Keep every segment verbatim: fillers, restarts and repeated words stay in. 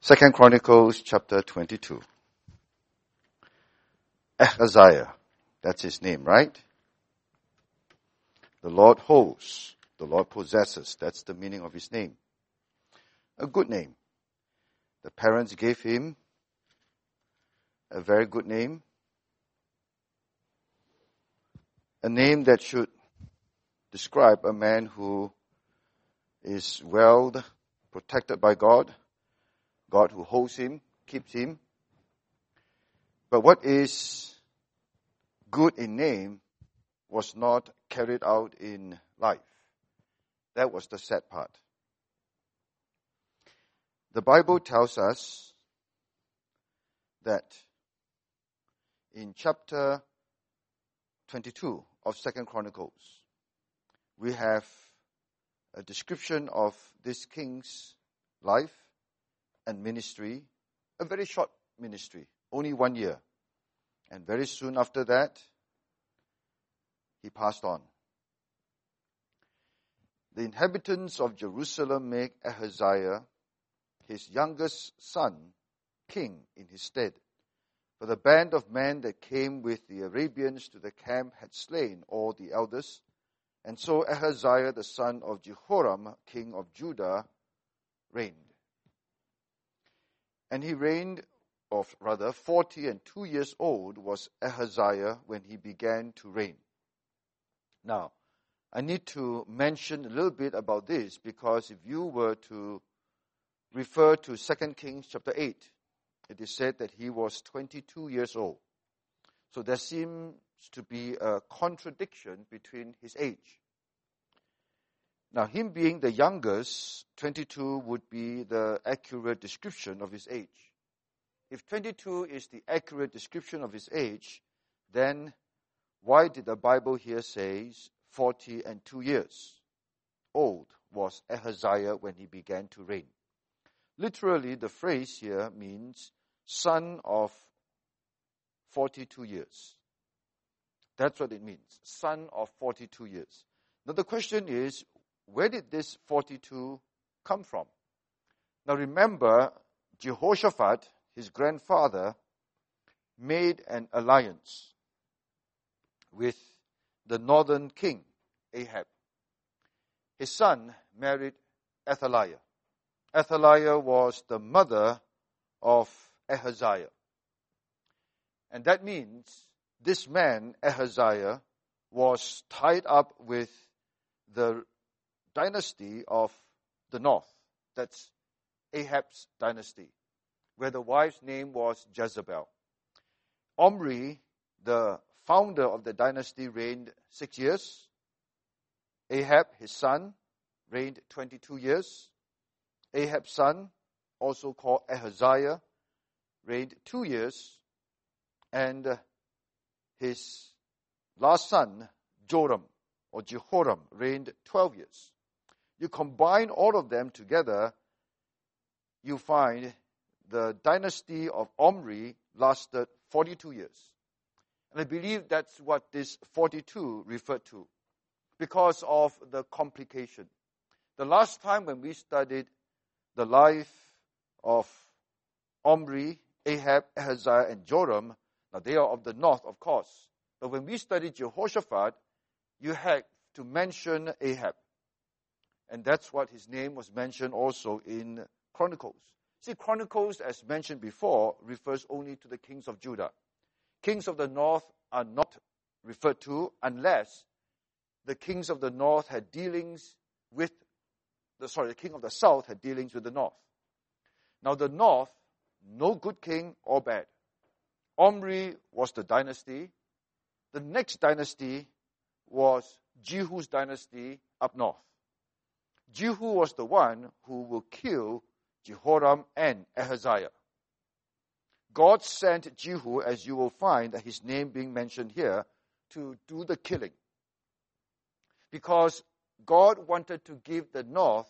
Second Chronicles chapter twenty-two. Ahaziah, that's his name, right? The Lord holds, the Lord possesses, that's the meaning of his name. A good name. The parents gave him a very good name. A name that should describe a man who is well protected by God, God who holds him, keeps him. But what is good in name was not carried out in life. That was the sad part. The Bible tells us that in chapter twenty-two of Second Chronicles, we have a description of this king's life and ministry, a very short ministry, only one year. And very soon after that, he passed on. The inhabitants of Jerusalem make Ahaziah, his youngest son, king in his stead. For the band of men that came with the Arabians to the camp had slain all the elders. And so Ahaziah, the son of Jehoram, king of Judah, reigned. And he reigned, or rather, forty and two years old was Ahaziah when he began to reign. Now, I need to mention a little bit about this, because if you were to refer to Second Kings chapter eight, it is said that he was twenty-two years old. So there seems to be a contradiction between his age. Now, him being the youngest, twenty-two would be the accurate description of his age. If twenty-two is the accurate description of his age, then why did the Bible here say forty and two years old was Ahaziah when he began to reign? Literally, the phrase here means son of forty-two years. That's what it means, son of forty-two years. Now the question is, where did this forty-two come from? Now remember, Jehoshaphat, his grandfather, made an alliance with the northern king, Ahab. His son married Athaliah. Athaliah was the mother of Ahaziah. And that means this man, Ahaziah, was tied up with the dynasty of the north. That's Ahab's dynasty, where the wife's name was Jezebel. Omri, the founder of the dynasty, reigned six years. Ahab, his son, reigned twenty-two years. Ahab's son, also called Ahaziah, reigned two years. And uh, his last son, Joram, or Jehoram, reigned twelve years. You combine all of them together, you find the dynasty of Omri lasted forty-two years. And I believe that's what this forty-two referred to, because of the complication. The last time when we studied the life of Omri, Ahab, Ahaziah, and Joram, now they are of the north, of course. But when we studied Jehoshaphat, you had to mention Ahab. And that's what his name was mentioned also in Chronicles. See, Chronicles, as mentioned before, refers only to the kings of Judah. Kings of the north are not referred to unless the kings of the north had dealings with, the sorry, the king of the south had dealings with the north. Now the north, no good king or bad. Omri was the dynasty. The next dynasty was Jehu's dynasty up north. Jehu was the one who will kill Jehoram and Ahaziah. God sent Jehu, as you will find his name being mentioned here, to do the killing. Because God wanted to give the north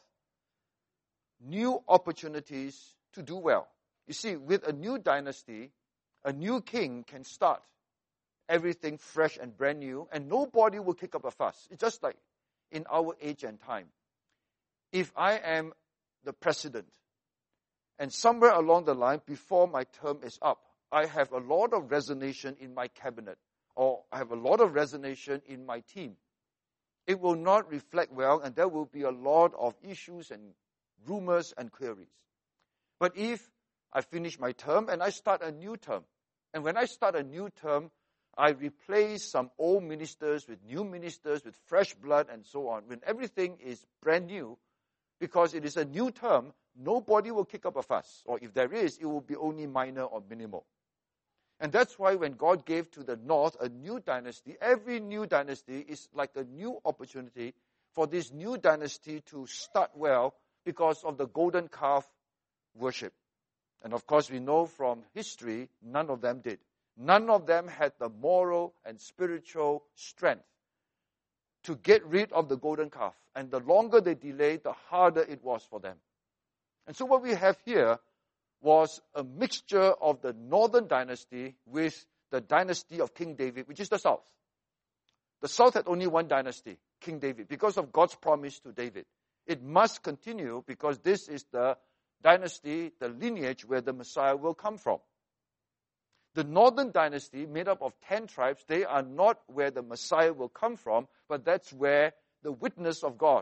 new opportunities to do well. You see, with a new dynasty, a new king can start everything fresh and brand new, and nobody will kick up a fuss. It's just like in our age and time. If I am the president And somewhere along the line, before my term is up, I have a lot of resignation in my cabinet, or I have a lot of resignation in my team. It will not reflect well, and there will be a lot of issues and rumors and queries. But if I finish my term and I start a new term, and when I start a new term, I replace some old ministers with new ministers, with fresh blood and so on. When everything is brand new, because it is a new term, nobody will kick up a fuss. Or if there is, it will be only minor or minimal. And that's why when God gave to the north a new dynasty, every new dynasty is like a new opportunity for this new dynasty to start well because of the golden calf worship. And of course, we know from history, none of them did. None of them had the moral and spiritual strength to get rid of the golden calf. And the longer they delayed, the harder it was for them. And so what we have here was a mixture of the northern dynasty with the dynasty of King David, which is the south. The south had only one dynasty, King David, because of God's promise to David. It must continue because this is the dynasty, the lineage where the Messiah will come from. The northern dynasty, made up of ten tribes, they are not where the Messiah will come from, but that's where the witness of God.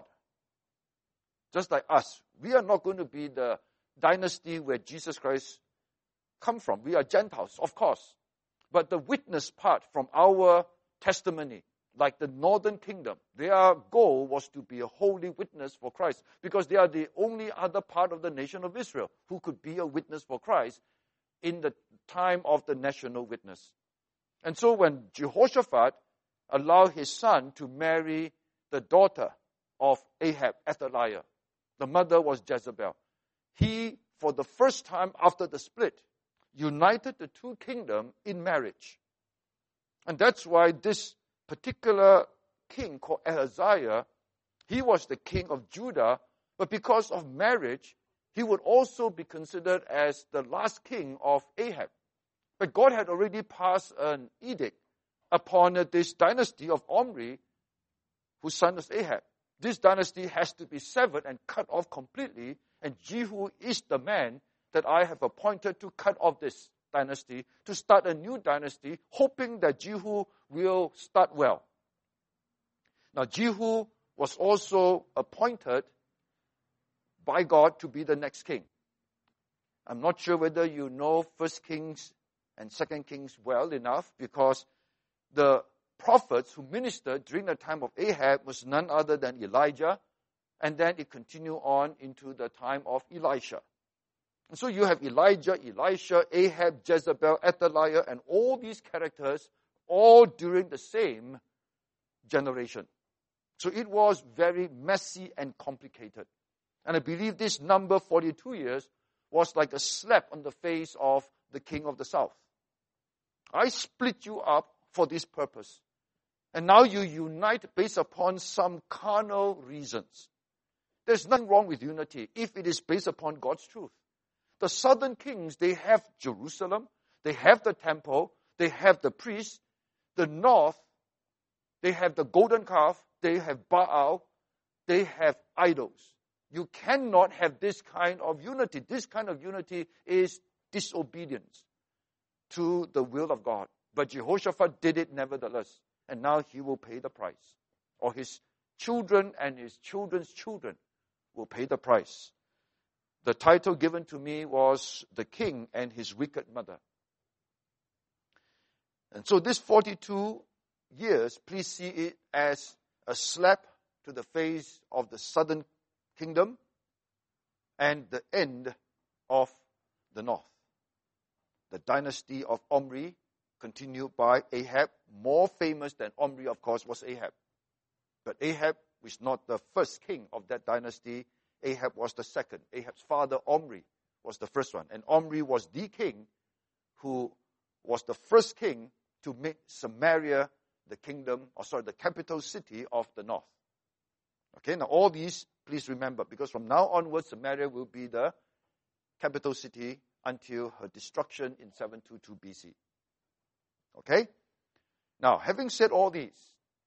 Just like us, we are not going to be the dynasty where Jesus Christ come from. We are Gentiles, of course. But the witness part from our testimony, like the northern kingdom, their goal was to be a holy witness for Christ because they are the only other part of the nation of Israel who could be a witness for Christ in the time of the national witness. And so when Jehoshaphat allowed his son to marry the daughter of Ahab, Athaliah, the mother was Jezebel, he, for the first time after the split, united the two kingdoms in marriage. And that's why this particular king called Ahaziah, he was the king of Judah, but because of marriage, he would also be considered as the last king of Ahab. But God had already passed an edict upon this dynasty of Omri, whose son was Ahab. This dynasty has to be severed and cut off completely, and Jehu is the man that I have appointed to cut off this dynasty, to start a new dynasty, hoping that Jehu will start well. Now, Jehu was also appointed by God to be the next king. I'm not sure whether you know First Kings and Second Kings well enough, because the prophets who ministered during the time of Ahab was none other than Elijah, and then it continued on into the time of Elisha. And so you have Elijah, Elisha, Ahab, Jezebel, Athaliah, and all these characters all during the same generation. So it was very messy and complicated. And I believe this number, forty-two years, was like a slap on the face of the king of the south. I split you up for this purpose. And now you unite based upon some carnal reasons. There's nothing wrong with unity if it is based upon God's truth. The southern kings, they have Jerusalem, they have the temple, they have the priests. The north, they have the golden calf, they have Baal, they have idols. You cannot have this kind of unity. This kind of unity is disobedience to the will of God. But Jehoshaphat did it nevertheless. And now he will pay the price. Or his children and his children's children will pay the price. The title given to me was The King and His Wicked Mother. And so this forty-two years, please see it as a slap to the face of the southern kingdom and the end of the north. The dynasty of Omri, continued by Ahab. More famous than Omri, of course, was Ahab. But Ahab was not the first king of that dynasty. Ahab was the second. Ahab's father, Omri, was the first one. And Omri was the king who was the first king to make Samaria the kingdom, or sorry, the capital city of the north. Okay, now all these, please remember, because from now onwards, Samaria will be the capital city until her destruction in seven twenty-two B C. Okay? Now, having said all these,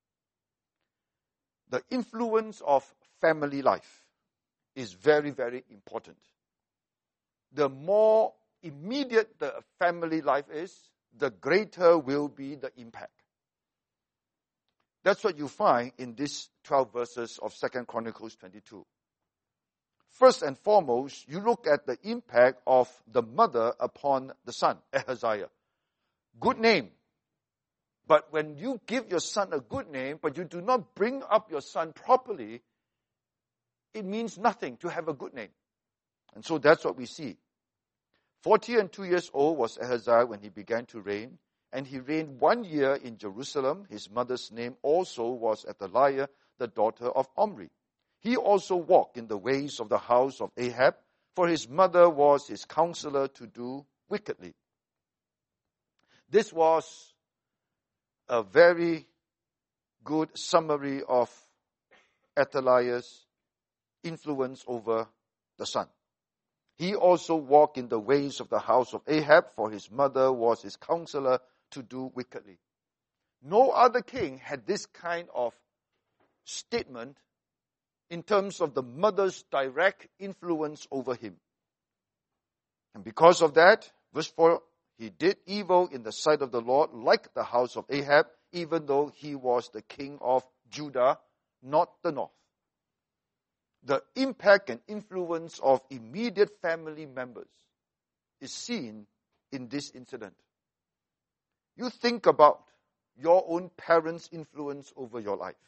the influence of family life is very, very important. the more immediate the family life is, the greater will be the impact. That's what you find in these twelve verses of Second Chronicles twenty-two. First and foremost, you look at the impact of the mother upon the son, Ahaziah. Good name. But when you give your son a good name, but you do not bring up your son properly, it means nothing to have a good name. And so that's what we see. Forty and two years old was Ahaziah when he began to reign, and he reigned one year in Jerusalem. His mother's name also was Athaliah, the daughter of Omri. He also walked in the ways of the house of Ahab, for his mother was his counselor to do wickedly. This was a very good summary of Athaliah's influence over the son. He also walked in the ways of the house of Ahab, for his mother was his counselor to do wickedly. No other king had this kind of statement in terms of the mother's direct influence over him. And because of that, verse four, he did evil in the sight of the Lord, like the house of Ahab, even though he was the king of Judah, not the north. The impact and influence of immediate family members is seen in this incident. You think about your own parents' influence over your life.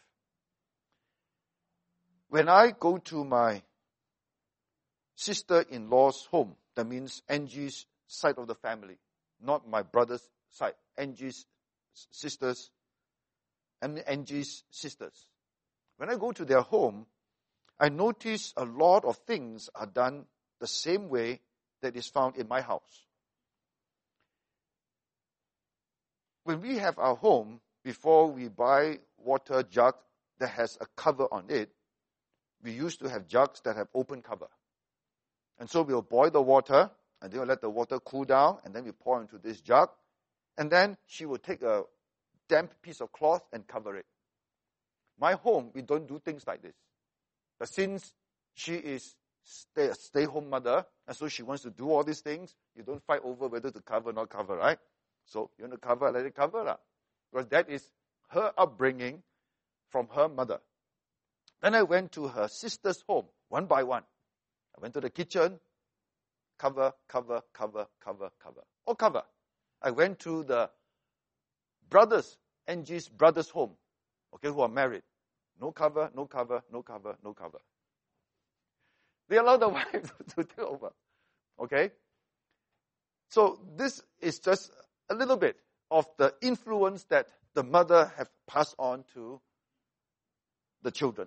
When I go to my sister-in-law's home, that means Angie's side of the family, not my brother's side, Angie's sisters, and Angie's sisters. When I go to their home, I notice a lot of things are done the same way that is found in my house. When we have our home, before we buy water jug that has a cover on it, we used to have jugs that have open cover. And so we'll boil the water, and then we'll let the water cool down, and then we pour into this jug. And then she will take a damp piece of cloth and cover it. My home, we don't do things like this. But since she is stay, a stay-home mother, and so she wants to do all these things, you don't fight over whether to cover or not cover, right? So you want to cover, let it cover. Lah. Because that is her upbringing from her mother. Then I went to her sister's home, one by one. I went to the kitchen, cover, cover, cover, cover, cover. All cover. I went to the brothers, Angie's brother's home, okay, who are married. No cover, no cover, no cover, no cover. They allow the wife to take over. Okay? So this is just a little bit of the influence that the mother have passed on to the children.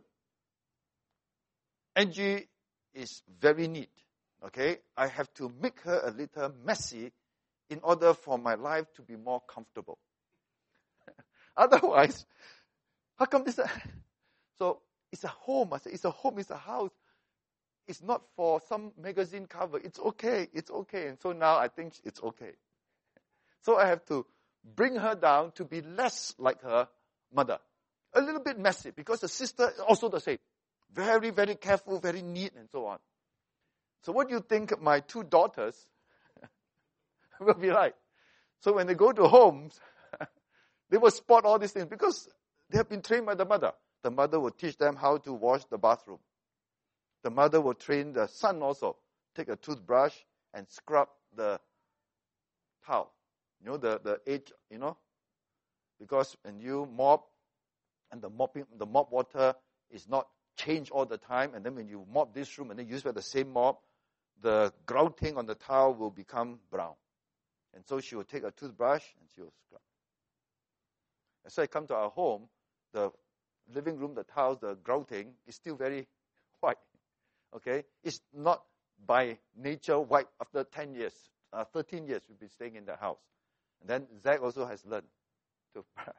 Angie is very neat. Okay? I have to make her a little messy in order for my life to be more comfortable. Otherwise, how come this? So it's a home. I say it's a home. It's a house. It's not for some magazine cover. It's okay. It's okay. And so now I think it's okay. So I have to bring her down to be less like her mother. A little bit messy because the sister is also the same. Very, very careful, very neat, and so on. So what do you think my two daughters will be like? So when they go to homes, they will spot all these things because they have been trained by the mother. The mother will teach them how to wash the bathroom. The mother will train the son also. Take a toothbrush and scrub the towel. You know, the, the edge, you know. Because when you mop, and the mopping, the mop water is not changed all the time, and then when you mop this room and then use the same mop, the grouting on the towel will become brown. And so she will take a toothbrush and she will scrub. And so I come to our home, the living room, the tiles, the grouting is still very white. Okay? It's not by nature white after ten years, uh, thirteen years we've been staying in the house. And then Zach also has learned to brush.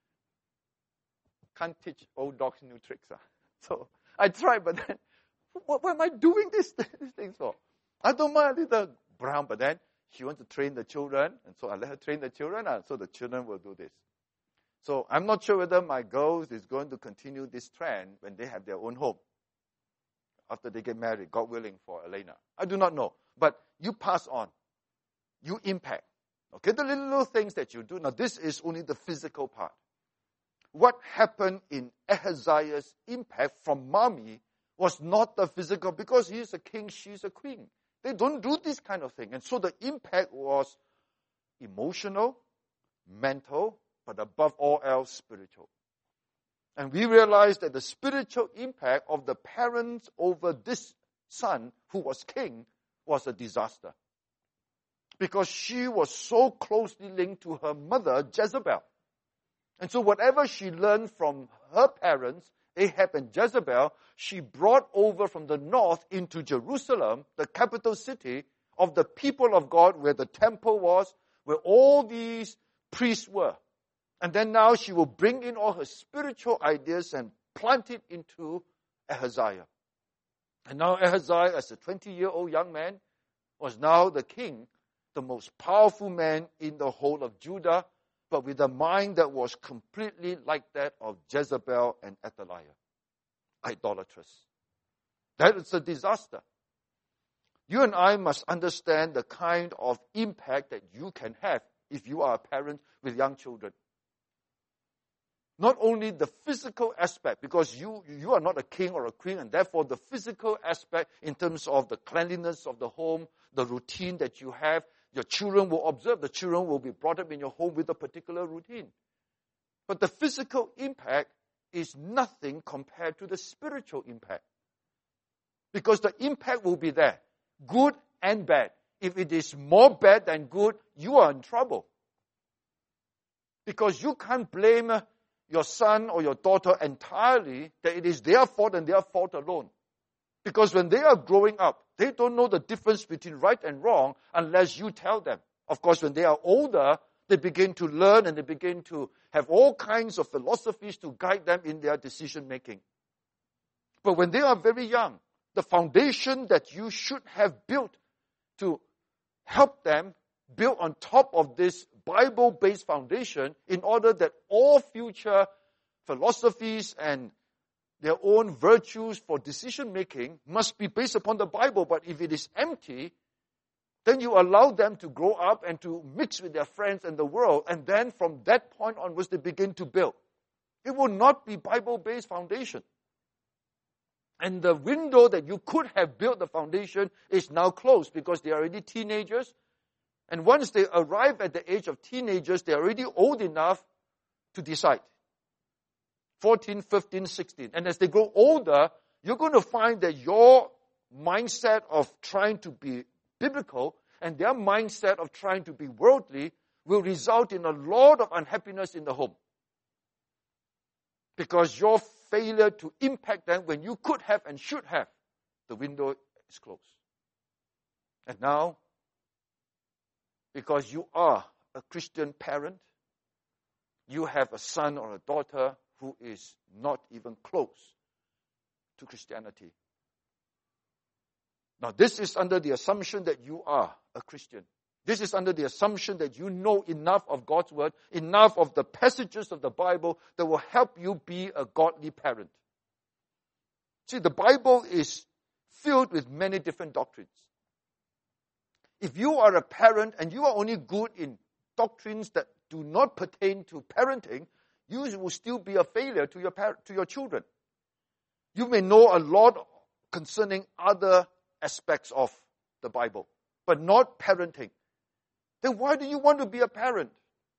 Can't teach old dogs new tricks. Uh. So I tried, but then, what, what am I doing this, these things for? I don't mind a little brown, but then she wants to train the children, and so I let her train the children, uh, so the children will do this. So I'm not sure whether my girls is going to continue this trend when they have their own home. After they get married, God willing, for Elena. I do not know. but you pass on. You impact. Okay, the little, little things that you do. Now, this is only the physical part. What happened in Ahaziah's impact from mommy was not the physical, because he's a king, she's a queen. They don't do this kind of thing. And so the impact was emotional, mental, but above all else, spiritual. And we realized that the spiritual impact of the parents over this son, who was king, was a disaster. Because she was so closely linked to her mother, Jezebel. And so whatever she learned from her parents, Ahab and Jezebel, she brought over from the north into Jerusalem, the capital city of the people of God, where the temple was, where all these priests were. And then now she will bring in all her spiritual ideas and plant it into Ahaziah. And now Ahaziah, as a twenty-year-old young man, was now the king, the most powerful man in the whole of Judah, but with a mind that was completely like that of Jezebel and Athaliah, idolatrous. That is a disaster. You and I must understand the kind of impact that you can have if you are a parent with young children. Not only the physical aspect, because you, you are not a king or a queen, and therefore the physical aspect in terms of the cleanliness of the home, the routine that you have, your children will observe, the children will be brought up in your home with a particular routine. But the physical impact is nothing compared to the spiritual impact. Because the impact will be there, good and bad. If it is more bad than good, you are in trouble. Because you can't blame your son or your daughter entirely that it is their fault and their fault alone. Because when they are growing up, they don't know the difference between right and wrong unless you tell them. Of course, when they are older, they begin to learn and they begin to have all kinds of philosophies to guide them in their decision making. But when they are very young, the foundation that you should have built to help them build on top of this Bible-based foundation in order that all future philosophies and their own virtues for decision-making must be based upon the Bible. But if it is empty, then you allow them to grow up and to mix with their friends and the world, and then from that point onwards they begin to build. It will not be Bible-based foundation. And the window that you could have built the foundation is now closed because they are already teenagers. And once they arrive at the age of teenagers, they are already old enough to decide. fourteen, fifteen, sixteen. And as they grow older, you're going to find that your mindset of trying to be biblical and their mindset of trying to be worldly will result in a lot of unhappiness in the home. Because your failure to impact them when you could have and should have, the window is closed. And now, because you are a Christian parent, you have a son or a daughter who is not even close to Christianity. Now, this is under the assumption that you are a Christian. This is under the assumption that you know enough of God's Word, enough of the passages of the Bible that will help you be a godly parent. See, the Bible is filled with many different doctrines. If you are a parent and you are only good in doctrines that do not pertain to parenting, you will still be a failure to your par- to your children. You may know a lot concerning other aspects of the Bible, but not parenting. Then why do you want to be a parent?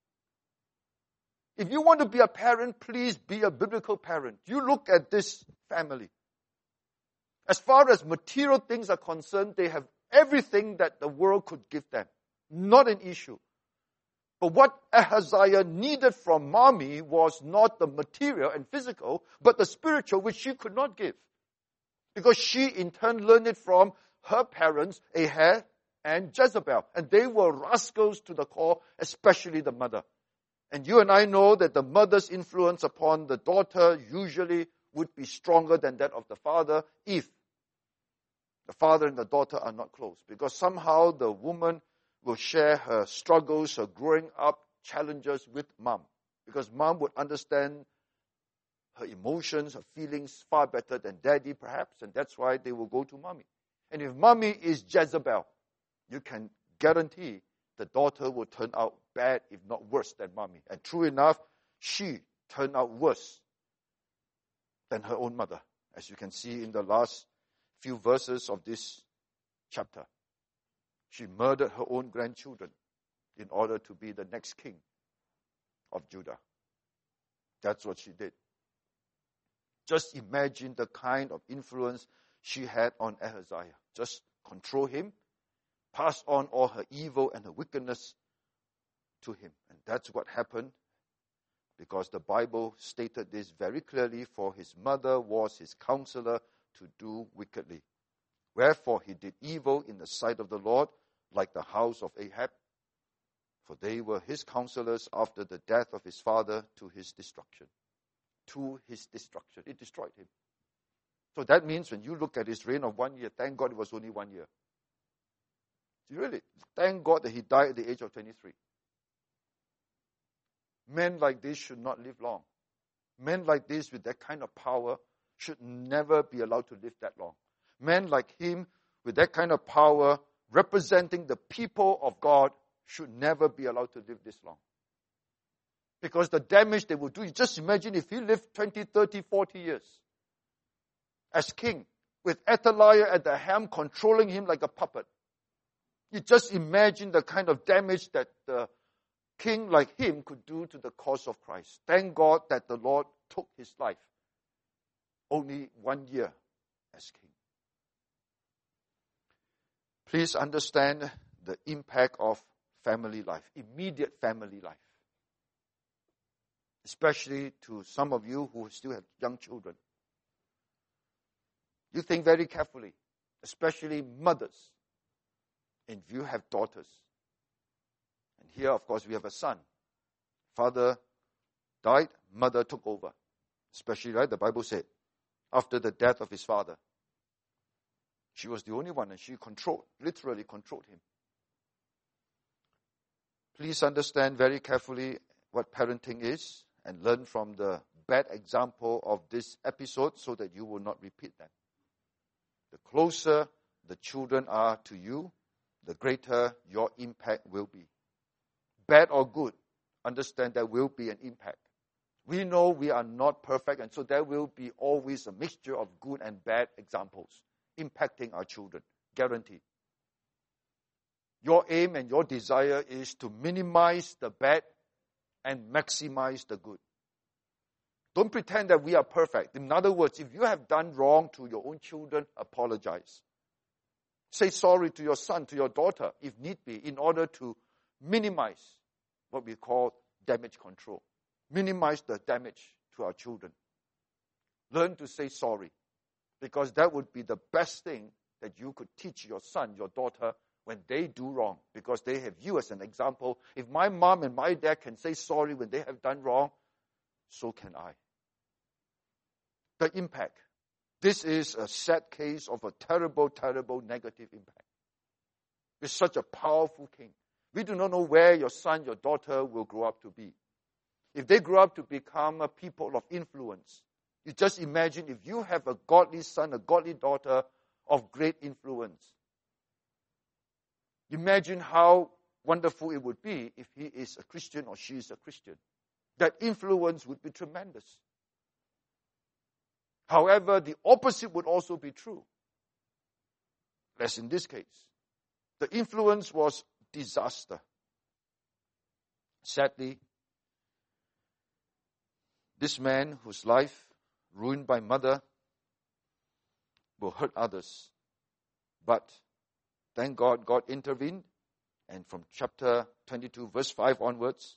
If you want to be a parent, please be a biblical parent. You look at this family. As far as material things are concerned, they have everything that the world could give them. Not an issue. But what Ahaziah needed from mommy was not the material and physical, but the spiritual, which she could not give. Because she in turn learned it from her parents, Ahab and Jezebel. And they were rascals to the core, especially the mother. And you and I know that the mother's influence upon the daughter usually would be stronger than that of the father if the father and the daughter are not close. Because somehow the woman will share her struggles, her growing up challenges with mom. Because mom would understand her emotions, her feelings far better than daddy perhaps. And that's why they will go to mommy. And if mommy is Jezebel, you can guarantee the daughter will turn out bad, if not worse than mommy. And true enough, she turned out worse than her own mother, as you can see in the last few verses of this chapter. She murdered her own grandchildren in order to be the next king of Judah. That's what she did. Just imagine the kind of influence she had on Ahaziah. Just control him, pass on all her evil and her wickedness to him. And that's what happened, because the Bible stated this very clearly, for his mother was his counselor to do wickedly. Wherefore he did evil in the sight of the Lord, like the house of Ahab, for they were his counselors after the death of his father, to his destruction. To his destruction. It destroyed him. So that means when you look at his reign of one year, thank God it was only one year. Really, thank God that he died at the age of twenty-three. Men like this should not live long. Men like this with that kind of power should never be allowed to live that long. Men like him with that kind of power, representing the people of God, should never be allowed to live this long. Because the damage they will do, you just imagine if he lived twenty, thirty, forty years as king, with Athaliah at the helm controlling him like a puppet. You just imagine the kind of damage that the king like him could do to the cause of Christ. Thank God that the Lord took his life only one year as king. Please understand the impact of family life, immediate family life. Especially to some of you who still have young children. You think very carefully, especially mothers, and if you have daughters. And here, of course, we have a son. Father died, mother took over. Especially, right, the Bible said, after the death of his father. She was the only one, and she controlled, literally controlled him. Please understand very carefully what parenting is, and learn from the bad example of this episode so that you will not repeat them. The closer the children are to you, the greater your impact will be. Bad or good, understand there will be an impact. We know we are not perfect, and so there will be always a mixture of good and bad examples impacting our children, guaranteed. Your aim and your desire is to minimize the bad and maximize the good. Don't pretend that we are perfect. In other words, if you have done wrong to your own children, apologize. Say sorry to your son, to your daughter, if need be, in order to minimize what we call damage control. Minimize the damage to our children. Learn to say sorry, because that would be the best thing that you could teach your son, your daughter, when they do wrong, because they have you as an example. If my mom and my dad can say sorry when they have done wrong, so can I. The impact. This is a sad case of a terrible, terrible negative impact. With such a powerful king. We do not know where your son, your daughter will grow up to be. If they grow up to become a people of influence, you just imagine if you have a godly son, a godly daughter of great influence. Imagine how wonderful it would be if he is a Christian or she is a Christian. That influence would be tremendous. However, the opposite would also be true. As in this case, the influence was disaster. Sadly, this man whose life ruined by mother will hurt others. But thank God, God intervened. And from chapter twenty-two, verse five onwards,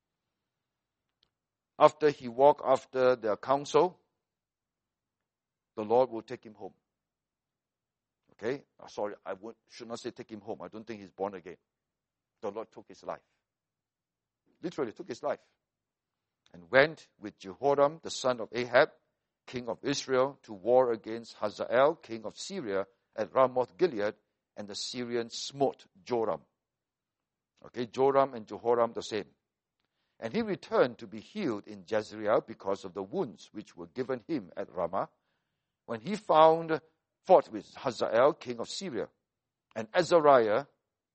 after he walked after their counsel, the Lord will take him home. Okay? Oh, sorry, I would, should not say take him home. I don't think he's born again. The Lord took his life. Literally took his life. And went with Jehoram, the son of Ahab, king of Israel, to war against Hazael, king of Syria, at Ramoth Gilead, and the Syrians smote Joram. Okay, Joram and Jehoram the same. And he returned to be healed in Jezreel because of the wounds which were given him at Ramah, when he found fought with Hazael, king of Syria. And Azariah,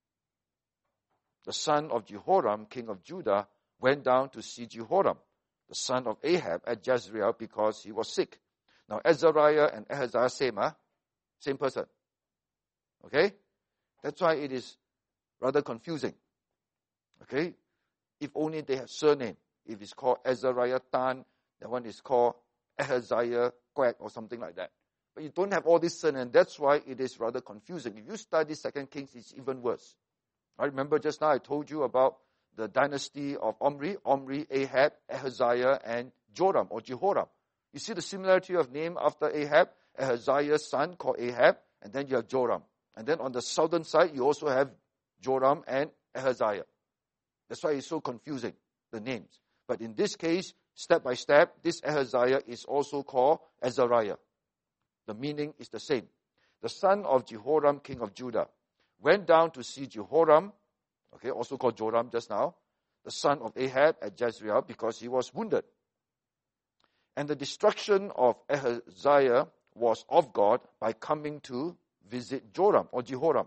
the son of Jehoram, king of Judah, went down to see Jehoram, the son of Ahab, at Jezreel because he was sick. Now, Azariah and Ahaziah, same, huh? Same person. Okay? That's why it is rather confusing. Okay? If only they have surname. If it's called Azariah Tan, that one is called Ahaziah Quack or something like that. But you don't have all this surname. That's why it is rather confusing. If you study Second Kings, it's even worse. I remember just now I told you about the dynasty of Omri, Omri, Ahab, Ahaziah, and Joram or Jehoram. You see the similarity of name after Ahab, Ahaziah's son called Ahab, and then you have Joram. And then on the southern side, you also have Joram and Ahaziah. That's why it's so confusing, the names. But in this case, step by step, this Ahaziah is also called Azariah. The meaning is the same. The son of Jehoram, king of Judah, went down to see Jehoram, okay, also called Joram just now, the son of Ahab at Jezreel, because he was wounded. And the destruction of Ahaziah was of God by coming to visit Joram or Jehoram.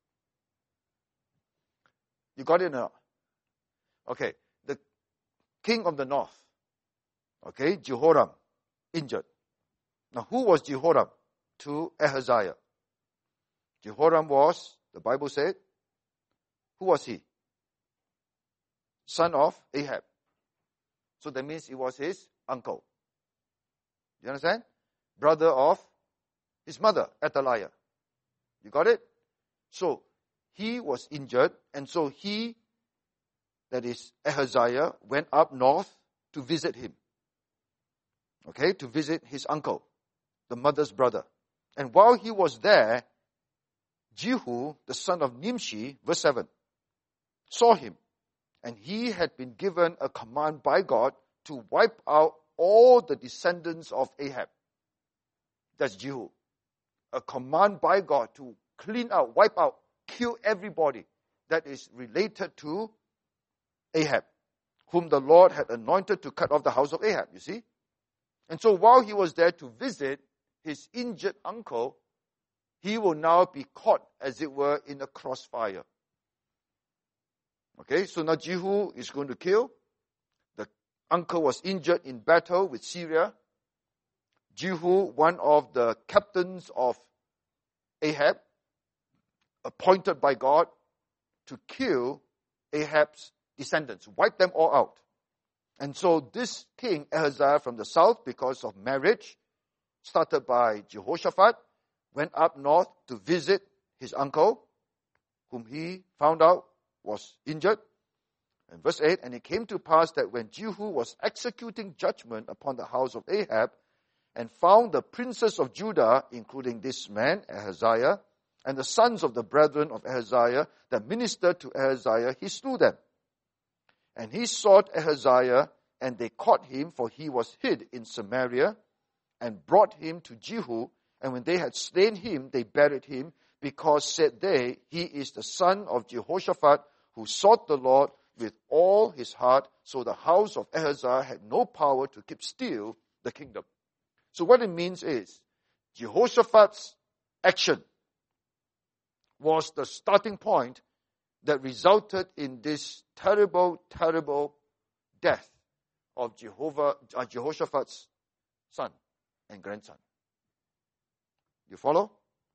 You got it now? Okay, the king of the north, okay, Jehoram, injured. Now, who was Jehoram to Ahaziah? Jehoram was, the Bible said, who was he? Son of Ahab. So that means he was his uncle. You understand? Brother of his mother, Athaliah. You got it? So, he was injured, and so he, that is Ahaziah, went up north to visit him. Okay, to visit his uncle, the mother's brother. And while he was there, Jehu, the son of Nimshi, verse seven, saw him. And he had been given a command by God to wipe out all the descendants of Ahab. That's Jehu. A command by God to clean out, wipe out, kill everybody that is related to Ahab, whom the Lord had anointed to cut off the house of Ahab, you see. And so while he was there to visit his injured uncle, he will now be caught, as it were, in a crossfire. Okay, so now Jehu is going to kill. The uncle was injured in battle with Syria. Jehu, one of the captains of Ahab, appointed by God to kill Ahab's descendants, wipe them all out. And so this king, Ahaziah from the south, because of marriage, started by Jehoshaphat, went up north to visit his uncle, whom he found out was injured. And verse eight, and it came to pass that when Jehu was executing judgment upon the house of Ahab, and found the princes of Judah, including this man, Ahaziah, and the sons of the brethren of Ahaziah that ministered to Ahaziah, he slew them. And he sought Ahaziah, and they caught him, for he was hid in Samaria, and brought him to Jehu. And when they had slain him, they buried him, because, said they, he is the son of Jehoshaphat, who sought the Lord with all his heart. So the house of Ahaziah had no power to keep still the kingdom. So what it means is, Jehoshaphat's action was the starting point that resulted in this terrible, terrible death of Jehovah, uh, Jehoshaphat's son and grandson. You follow?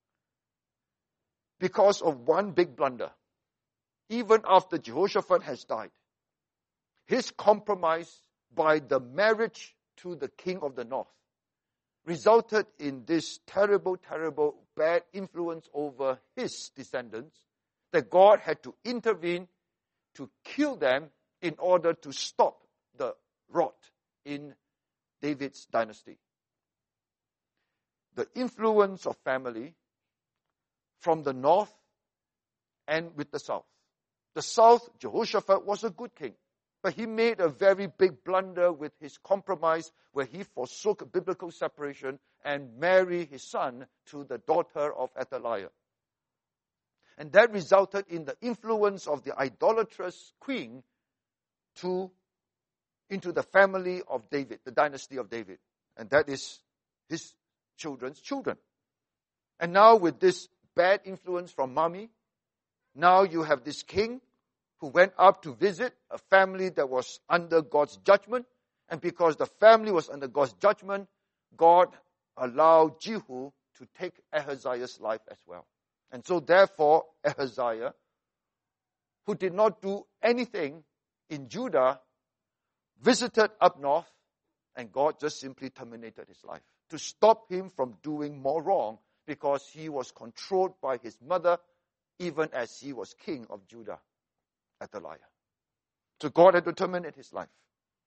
Because of one big blunder, even after Jehoshaphat has died, his compromise by the marriage to the king of the north resulted in this terrible, terrible, bad influence over his descendants, that God had to intervene to kill them in order to stop the rot in David's dynasty. The influence of family from the north and with the south. The south, Jehoshaphat was a good king, but he made a very big blunder with his compromise where he forsook biblical separation and married his son to the daughter of Athaliah. And that resulted in the influence of the idolatrous queen to, into the family of David, the dynasty of David. And that is his children's children. And now with this bad influence from mommy, now you have this king who went up to visit a family that was under God's judgment. And because the family was under God's judgment, God allowed Jehu to take Ahaziah's life as well. And so therefore, Ahaziah, who did not do anything in Judah, visited up north, and God just simply terminated his life to stop him from doing more wrong, because he was controlled by his mother, even as he was king of Judah, Athaliah. So God had to terminate his life.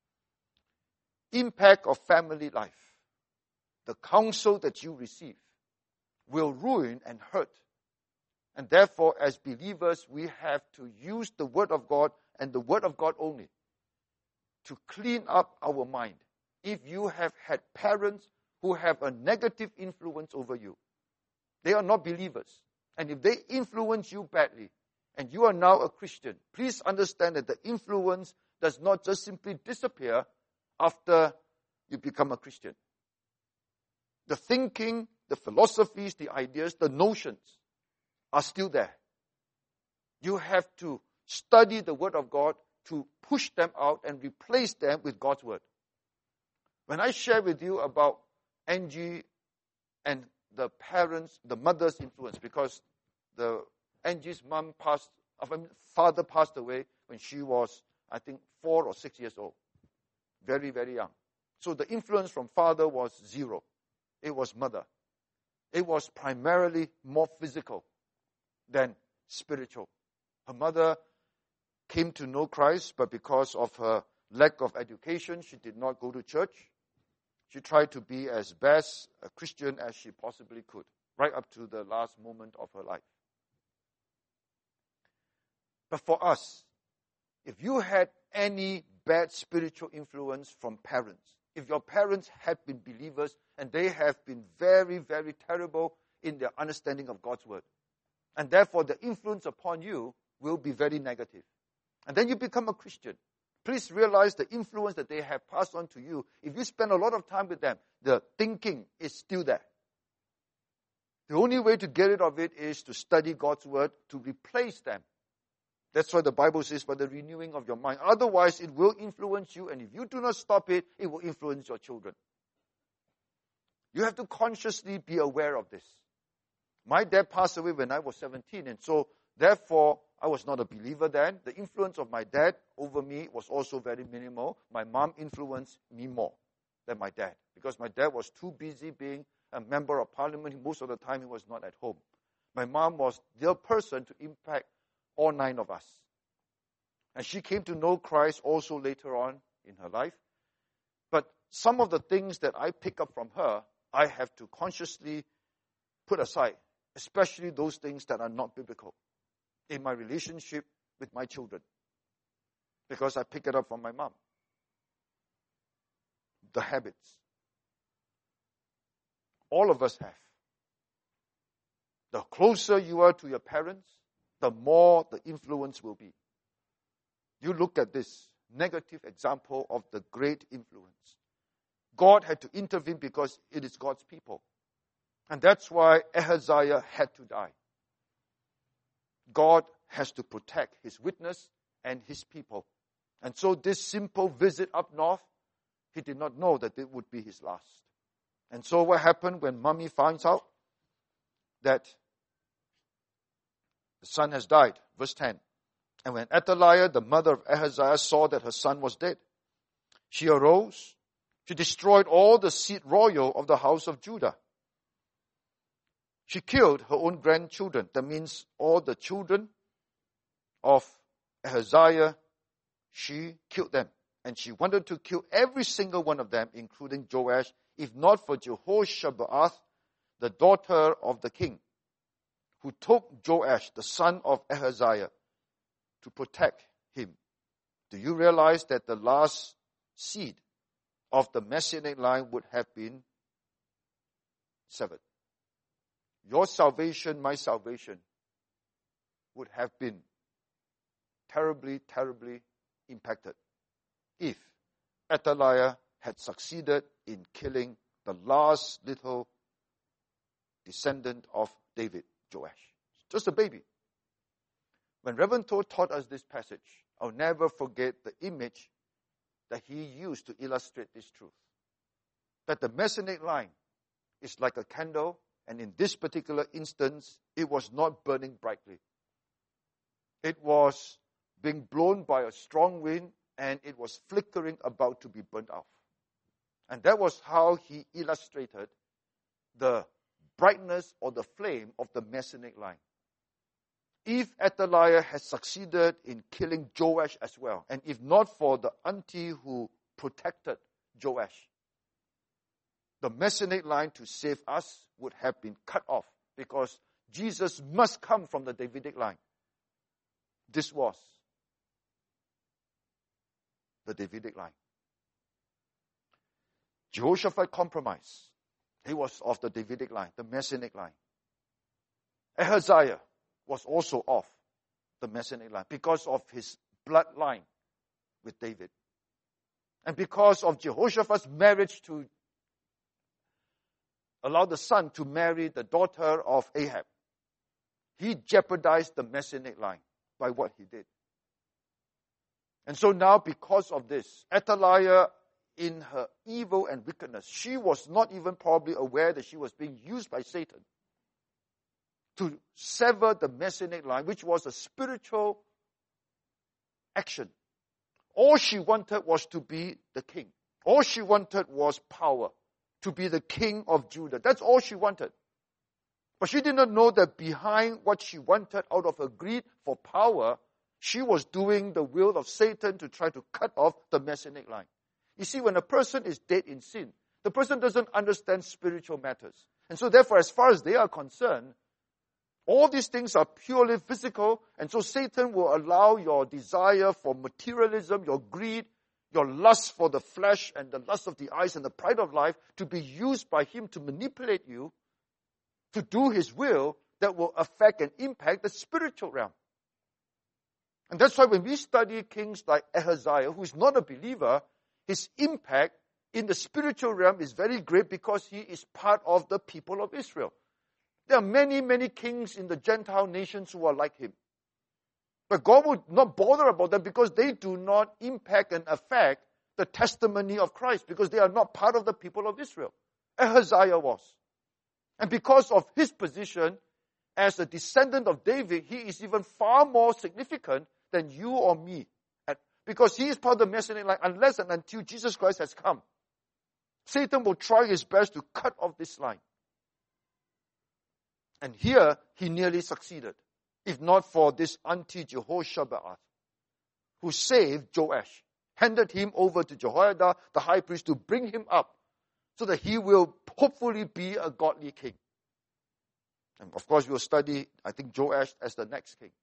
Impact of family life. The counsel that you receive will ruin and hurt. And therefore, as believers, we have to use the Word of God and the Word of God only to clean up our mind. If you have had parents who have a negative influence over you, they are not believers. And if they influence you badly, and you are now a Christian, please understand that the influence does not just simply disappear after you become a Christian. The thinking, the philosophies, the ideas, the notions are still there. You have to study the Word of God to push them out and replace them with God's Word. When I share with you about Angie and the parents, the mother's influence, because the Angie's mom passed, I mean, father passed away when she was, I think, four or six years old. Very, very young. So the influence from father was zero. It was mother. It was primarily more physical than spiritual. Her mother came to know Christ, but because of her lack of education, she did not go to church. She tried to be as best a Christian as she possibly could, right up to the last moment of her life. But for us, if you had any bad spiritual influence from parents, if your parents had been believers and they have been very, very terrible in their understanding of God's Word, and therefore the influence upon you will be very negative, and then you become a Christian, please realize the influence that they have passed on to you. If you spend a lot of time with them, the thinking is still there. The only way to get rid of it is to study God's Word, to replace them. That's why the Bible says, by the renewing of your mind. Otherwise, it will influence you, and if you do not stop it, it will influence your children. You have to consciously be aware of this. My dad passed away when I was seventeen, and so therefore, I was not a believer then. The influence of my dad over me was also very minimal. My mom influenced me more than my dad, because my dad was too busy being a member of parliament. Most of the time, he was not at home. My mom was the person to impact all nine of us. And she came to know Christ also later on in her life. But some of the things that I pick up from her, I have to consciously put aside, especially those things that are not biblical in my relationship with my children, because I pick it up from my mom. The habits. All of us have. The closer you are to your parents, the more the influence will be. You look at this negative example of the great influence. God had to intervene because it is God's people. And that's why Ahaziah had to die. God has to protect his witness and his people. And so this simple visit up north, he did not know that it would be his last. And so what happened when mommy finds out that the son has died? Verse ten. And when Athaliah, the mother of Ahaziah, saw that her son was dead, she arose. She destroyed all the seed royal of the house of Judah. She killed her own grandchildren. That means all the children of Ahaziah, she killed them. And she wanted to kill every single one of them, including Joash, if not for Jehoshabeath, the daughter of the king, who took Joash, the son of Ahaziah, to protect him. Do you realize that the last seed of the Messianic line would have been severed? Your salvation, my salvation, would have been terribly, terribly impacted if Athaliah had succeeded in killing the last little descendant of David, Joash. Just a baby. When Reverend Toh taught us this passage, I'll never forget the image that he used to illustrate this truth. That the Messianic line is like a candle, and in this particular instance, it was not burning brightly. It was being blown by a strong wind, and it was flickering, about to be burnt off. And that was how he illustrated the brightness or the flame of the Messianic line. If Athaliah had succeeded in killing Joash as well, and if not for the auntie who protected Joash, the Messianic line to save us would have been cut off, because Jesus must come from the Davidic line. This was the Davidic line. Jehoshaphat compromised. He was of the Davidic line, the Messianic line. Ahaziah was also of the Messianic line because of his bloodline with David. And because of Jehoshaphat's marriage to allow the son to marry the daughter of Ahab, he jeopardized the Messianic line by what he did. And so now, because of this, Athaliah, in her evil and wickedness, she was not even probably aware that she was being used by Satan to sever the Messianic line, which was a spiritual action. All she wanted was to be the king. All she wanted was power, to be the king of Judah. That's all she wanted. But she did not know that behind what she wanted out of her greed for power, she was doing the will of Satan to try to cut off the Messianic line. You see, when a person is dead in sin, the person doesn't understand spiritual matters. And so therefore, as far as they are concerned, all these things are purely physical, and so Satan will allow your desire for materialism, your greed, your lust for the flesh and the lust of the eyes and the pride of life to be used by him to manipulate you, to do his will that will affect and impact the spiritual realm. And that's why when we study kings like Ahaziah, who is not a believer, his impact in the spiritual realm is very great because he is part of the people of Israel. There are many, many kings in the Gentile nations who are like him. But God would not bother about them because they do not impact and affect the testimony of Christ, because they are not part of the people of Israel. Ahaziah was. And because of his position as a descendant of David, he is even far more significant than you or me. Because he is part of the Messianic line, unless and until Jesus Christ has come. Satan will try his best to cut off this line. And here, he nearly succeeded. If not for this anti-Jehoshaphat, who saved Joash, handed him over to Jehoiada, the high priest, to bring him up, so that he will hopefully be a godly king. And of course, we'll study, I think, Joash as the next king.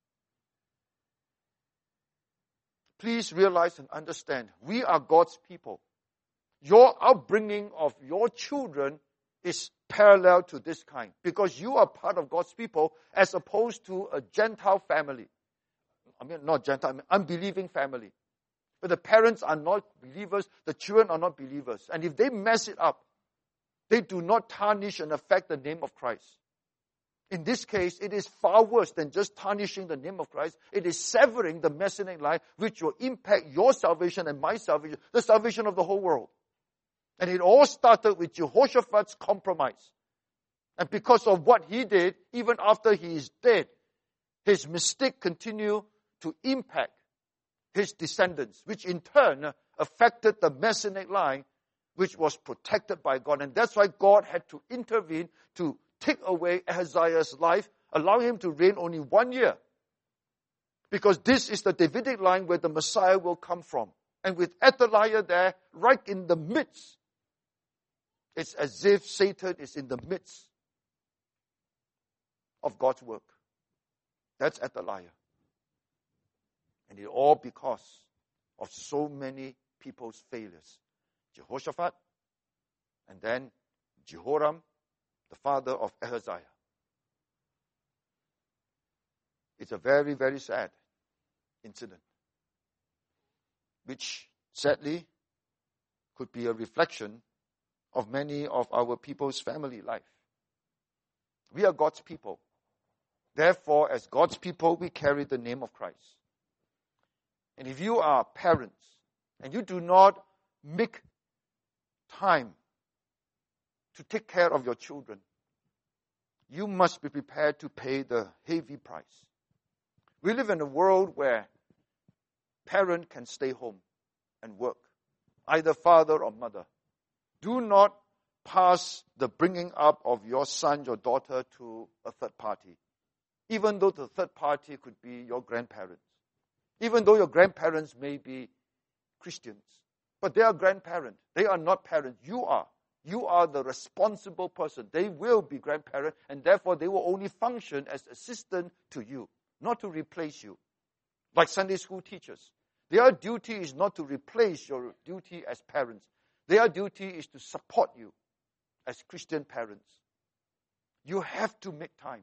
Please realize and understand, we are God's people. Your upbringing of your children is parallel to this kind, because you are part of God's people as opposed to a Gentile family. I mean, not Gentile, I mean unbelieving family. But the parents are not believers, the children are not believers. And if they mess it up, they do not tarnish and affect the name of Christ. In this case, it is far worse than just tarnishing the name of Christ. It is severing the Messianic line, which will impact your salvation and my salvation, the salvation of the whole world. And it all started with Jehoshaphat's compromise. And because of what he did, even after he is dead, his mistake continued to impact his descendants, which in turn affected the Messianic line, which was protected by God. And that's why God had to intervene to take away Ahaziah's life, allow him to reign only one year. Because this is the Davidic line where the Messiah will come from. And with Athaliah there, right in the midst, it's as if Satan is in the midst of God's work. That's Athaliah. And it all because of so many people's failures. Jehoshaphat, and then Jehoram, the father of Ahaziah. It's a very, very sad incident, which sadly could be a reflection of many of our people's family life. We are God's people. Therefore, as God's people, we carry the name of Christ. And if you are parents and you do not make time to take care of your children, you must be prepared to pay the heavy price. We live in a world where parent can stay home and work, either father or mother. Do not pass the bringing up of your son, your daughter to a third party, even though the third party could be your grandparents, even though your grandparents may be Christians. But they are grandparents. They are not parents. You are. You are the responsible person. They will be grandparents, and therefore they will only function as assistant to you, not to replace you. Like Sunday school teachers. Their duty is not to replace your duty as parents. Their duty is to support you as Christian parents. You have to make time.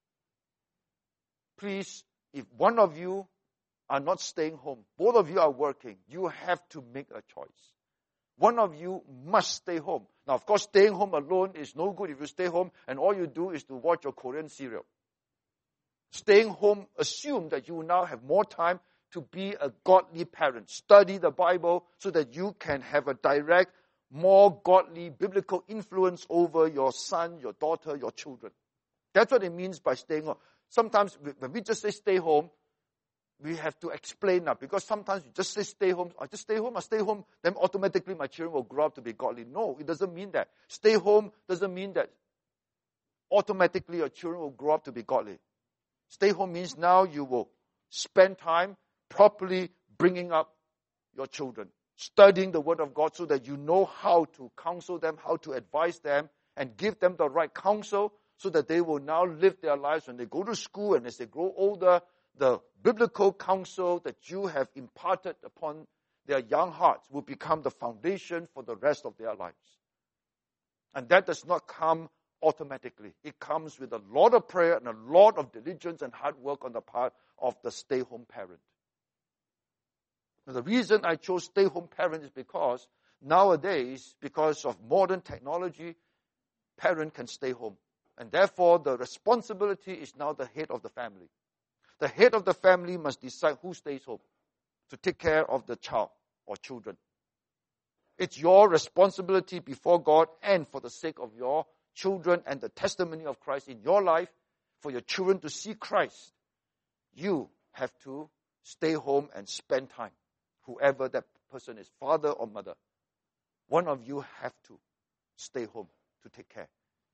Please, if one of you are not staying home, both of you are working, you have to make a choice. One of you must stay home. Now, of course, staying home alone is no good if you stay home and all you do is to watch your Korean serial. Staying home, assume that you will now have more time to be a godly parent. Study the Bible so that you can have a direct, more godly, biblical influence over your son, your daughter, your children. That's what it means by staying home. Sometimes when we just say stay home, we have to explain now, because sometimes you just say stay home, I just stay home, I stay home, then automatically my children will grow up to be godly. No, it doesn't mean that. Stay home doesn't mean that automatically your children will grow up to be godly. Stay home means now you will spend time properly bringing up your children, studying the Word of God so that you know how to counsel them, how to advise them, and give them the right counsel so that they will now live their lives when they go to school and as they grow older, the biblical counsel that you have imparted upon their young hearts will become the foundation for the rest of their lives. And that does not come automatically. It comes with a lot of prayer and a lot of diligence and hard work on the part of the stay-home parent. Now, the reason I chose stay-home parent is because nowadays, because of modern technology, parent can stay home. And therefore, the responsibility is now the head of the family. The head of the family must decide who stays home to take care of the child or children. It's your responsibility before God and for the sake of your children and the testimony of Christ in your life, for your children to see Christ. You have to stay home and spend time, whoever that person is, father or mother. One of you have to stay home to take care.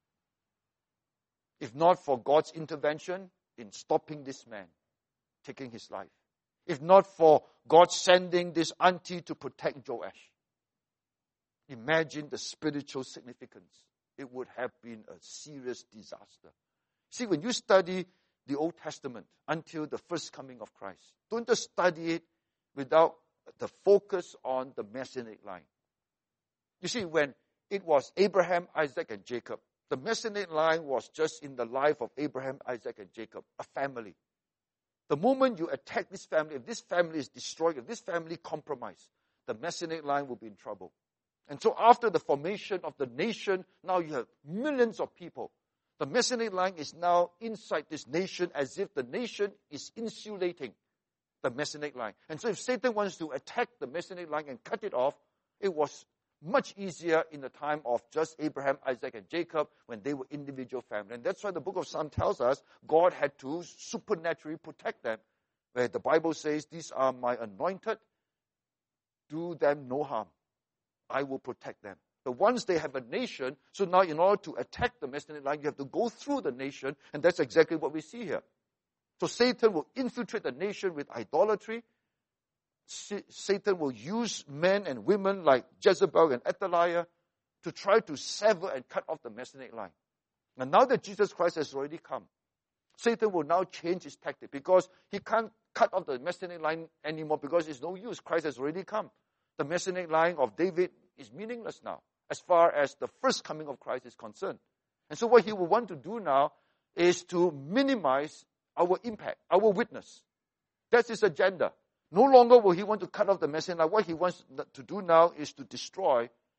If not for God's intervention in stopping this man taking his life, if not for God sending this auntie to protect Joash, imagine the spiritual significance. It would have been a serious disaster. See, when you study the Old Testament until the first coming of Christ, don't just study it without the focus on the Messianic line. You see, when it was Abraham, Isaac, and Jacob, the Messianic line was just in the life of Abraham, Isaac, and Jacob, a family. The moment you attack this family, if this family is destroyed, if this family compromised, the Messianic line will be in trouble. And so after the formation of the nation, now you have millions of people. The Messianic line is now inside this nation as if the nation is insulating the Messianic line. And so if Satan wants to attack the Messianic line and cut it off, it was much easier in the time of just Abraham, Isaac, and Jacob when they were individual families. And that's why the book of Psalms tells us God had to supernaturally protect them. Where the Bible says, these are my anointed, do them no harm. I will protect them. But once they have a nation, so now in order to attack the Messianic line, you have to go through the nation, and that's exactly what we see here. So Satan will infiltrate the nation with idolatry. Satan will use men and women like Jezebel and Athaliah to try to sever and cut off the Messianic line. And now that Jesus Christ has already come, Satan will now change his tactic because he can't cut off the Messianic line anymore because it's no use. Christ has already come. The Messianic line of David is meaningless now as far as the first coming of Christ is concerned. And so what he will want to do now is to minimize our impact, our witness. That's his agenda. No longer will he want to cut off the Messianic line. What he wants to do now is to destroy the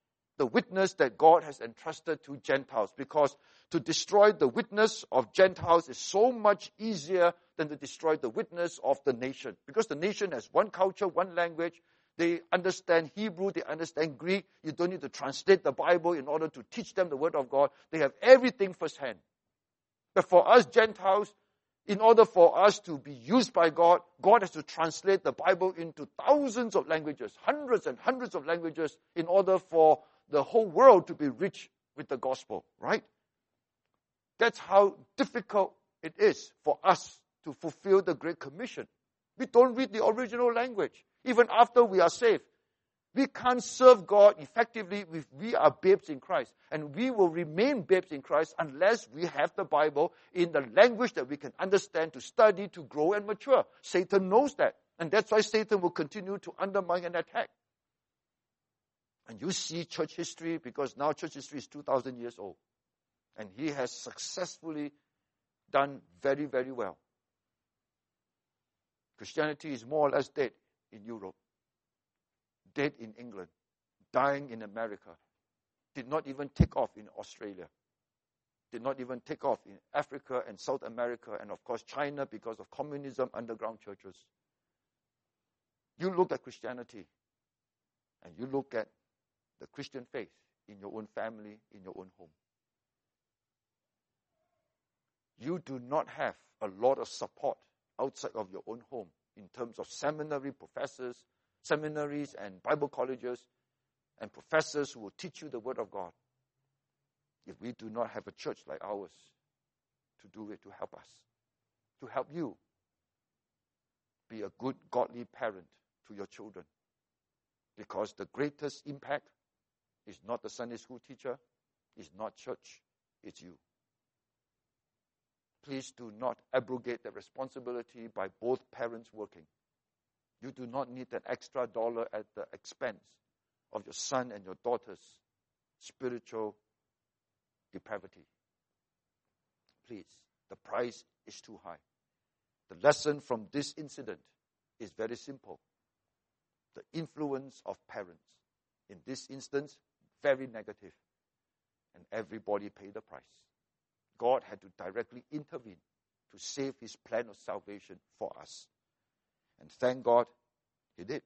the witness that God has entrusted to Gentiles, because to destroy the witness of Gentiles is so much easier than to destroy the witness of the nation. Because the nation has one culture, one language. They understand Hebrew, they understand Greek. You don't need to translate the Bible in order to teach them the Word of God. They have everything firsthand. But for us Gentiles, in order for us to be used by God, God has to translate the Bible into thousands of languages, hundreds and hundreds of languages, in order for the whole world to be rich with the gospel, right? That's how difficult it is for us to fulfill the Great Commission. We don't read the original language. Even after we are saved, we can't serve God effectively if we are babes in Christ. And we will remain babes in Christ unless we have the Bible in the language that we can understand, to study, to grow and mature. Satan knows that. And that's why Satan will continue to undermine and attack. And you see church history, because now church history is two thousand years old. And he has successfully done very, very well. Christianity is more or less dead in Europe, dead in England, dying in America, did not even take off in Australia, did not even take off in Africa and South America, and of course China because of communism, underground churches. You look at Christianity, and you look at the Christian faith in your own family, in your own home. You do not have a lot of support outside of your own home in terms of seminary professors, seminaries and Bible colleges, and professors who will teach you the Word of God. If we do not have a church like ours to do it, to help us, to help you be a good, godly parent to your children. Because the greatest impact is not the Sunday school teacher, is not church, it's you. Please do not abrogate the responsibility by both parents working. You do not need an extra dollar at the expense of your son and your daughter's spiritual depravity. Please, the price is too high. The lesson from this incident is very simple. The influence of parents, in this instance, very negative, and everybody paid the price. God had to directly intervene to save his plan of salvation for us. And thank God he did.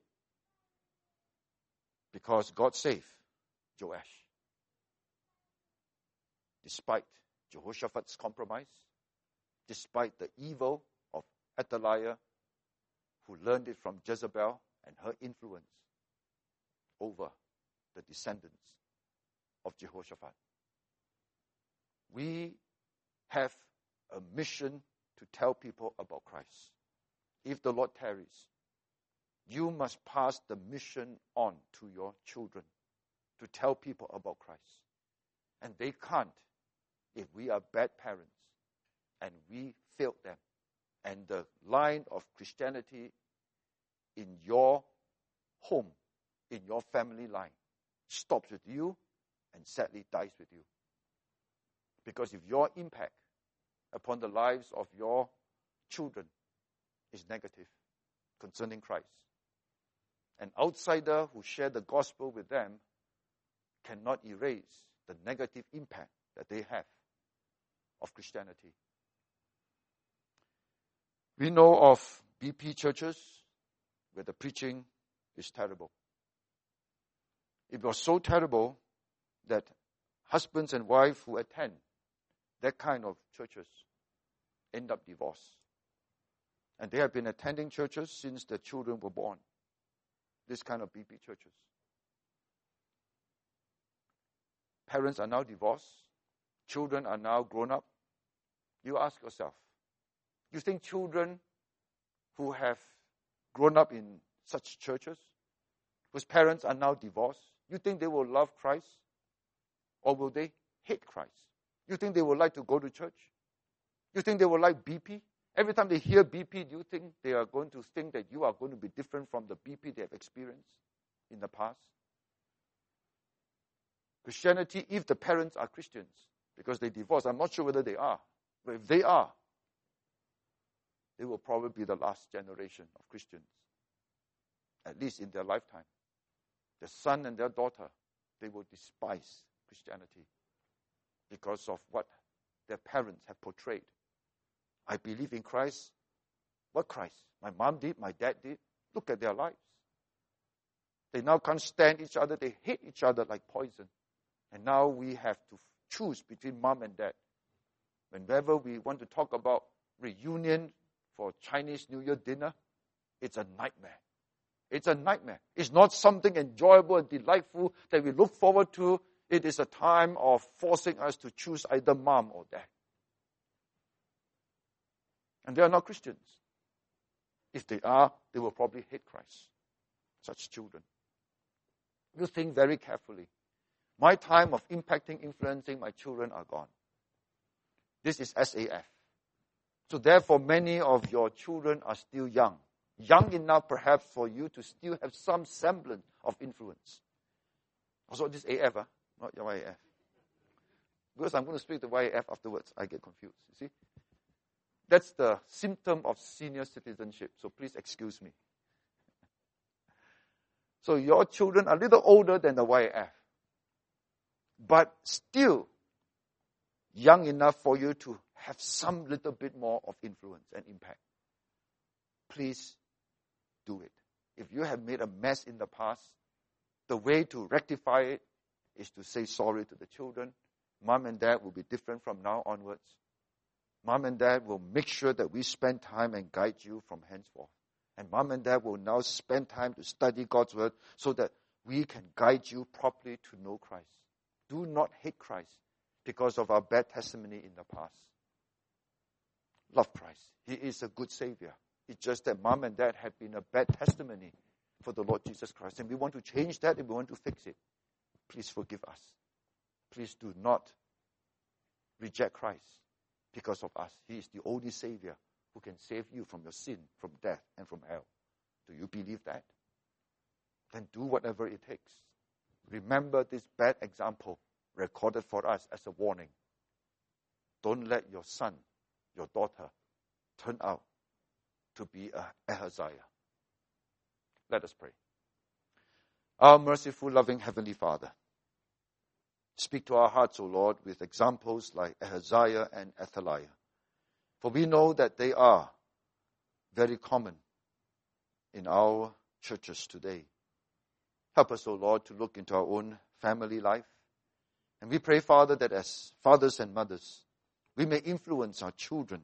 Because God saved Joash. Despite Jehoshaphat's compromise, despite the evil of Athaliah, who learned it from Jezebel and her influence over the descendants of Jehoshaphat. We have a mission to tell people about Christ. If the Lord tarries, you must pass the mission on to your children to tell people about Christ. And they can't if we are bad parents and we failed them. And the line of Christianity in your home, in your family line, stops with you and sadly dies with you. Because if your impact upon the lives of your children is negative concerning Christ, an outsider who share the gospel with them cannot erase the negative impact that they have of Christianity. We know of B P churches where the preaching is terrible. It was so terrible that husbands and wives who attend that kind of churches end up divorced. And they have been attending churches since their children were born. This kind of B P churches. Parents are now divorced. Children are now grown up. You ask yourself, you think children who have grown up in such churches, whose parents are now divorced, you think they will love Christ? Or will they hate Christ? You think they would like to go to church? You think they will like B P? Every time they hear B P, do you think they are going to think that you are going to be different from the B P they have experienced in the past? Christianity, if the parents are Christians, because they divorced, I'm not sure whether they are, but if they are, they will probably be the last generation of Christians, at least in their lifetime. Their son and their daughter they will despise Christianity because of what their parents have portrayed. I believe in Christ. What Christ? My mom did, my dad did. Look at their lives. They now can't stand each other. They hate each other like poison. And now we have to choose between mom and dad. Whenever we want to talk about reunion for Chinese New Year dinner, it's a nightmare. It's a nightmare. It's not something enjoyable and delightful that we look forward to. It is a time of forcing us to choose either mom or dad. And they are not Christians. If they are, they will probably hate Christ. Such children. You think very carefully. My time of impacting, influencing my children are gone. This is S A F. So therefore, many of your children are still young. Young enough perhaps for you to still have some semblance of influence. Also, this A F, huh? Not your Y A F. Because I'm going to speak the Y A F afterwards, I get confused. You see? That's the symptom of senior citizenship, so please excuse me. So your children are a little older than the Y A F, but still young enough for you to have some little bit more of influence and impact. Please do it. If you have made a mess in the past, the way to rectify it is to say sorry to the children. Mom and dad will be different from now onwards. Mom and dad will make sure that we spend time and guide you from henceforth. And mom and dad will now spend time to study God's word so that we can guide you properly to know Christ. Do not hate Christ because of our bad testimony in the past. Love Christ. He is a good Savior. It's just that mom and dad have been a bad testimony for the Lord Jesus Christ. And we want to change that and we want to fix it. Please forgive us. Please do not reject Christ because of us. He is the only Savior who can save you from your sin, from death, and from hell. Do you believe that? Then do whatever it takes. Remember this bad example recorded for us as a warning. Don't let your son, your daughter, turn out to be a Ahaziah. Let us pray. Our merciful, loving Heavenly Father, speak to our hearts, O Lord, with examples like Ahaziah and Athaliah. For we know that they are very common in our churches today. Help us, O Lord, to look into our own family life. And we pray, Father, that as fathers and mothers, we may influence our children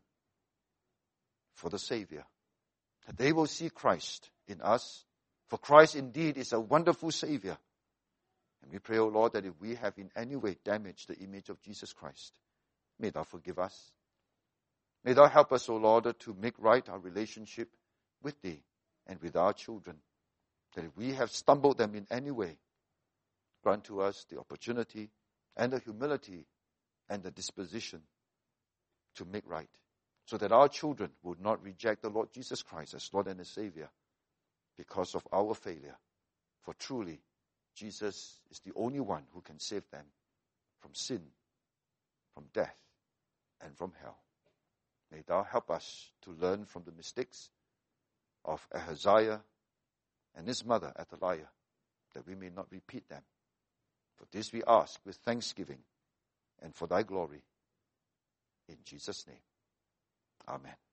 for the Savior. That they will see Christ in us. For Christ indeed is a wonderful Savior. And we pray, O Lord, that if we have in any way damaged the image of Jesus Christ, may Thou forgive us. May Thou help us, O Lord, to make right our relationship with Thee and with our children. That if we have stumbled them in any way, grant to us the opportunity and the humility and the disposition to make right, so that our children would not reject the Lord Jesus Christ as Lord and as Savior because of our failure. For truly, Jesus is the only one who can save them from sin, from death, and from hell. May Thou help us to learn from the mistakes of Ahaziah and his mother Athaliah, that we may not repeat them. For this we ask with thanksgiving and for Thy glory. In Jesus' name, amen.